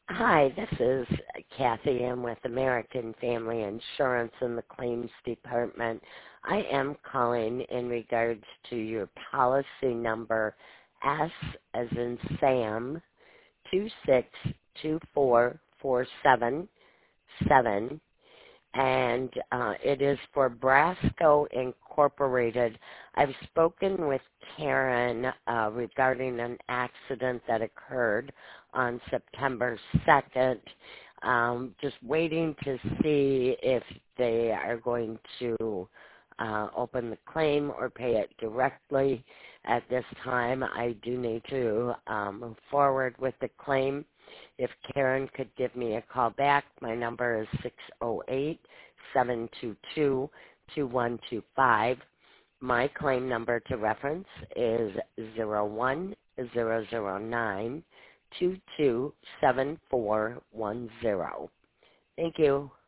Hi, this is Kathy. I'm with American Family Insurance in the Claims Department. I am calling in regards to your policy number S as in Sam 2624477, and it is for Brasco Incorporated. I've spoken with Karen regarding an accident that occurred on September 2nd. Just waiting to see if they are going to open the claim or pay it directly. At this time, I do need to move forward with the claim. If Karen could give me a call back, my number is 608-722-2125. My claim number to reference is 01009 227410. Thank you.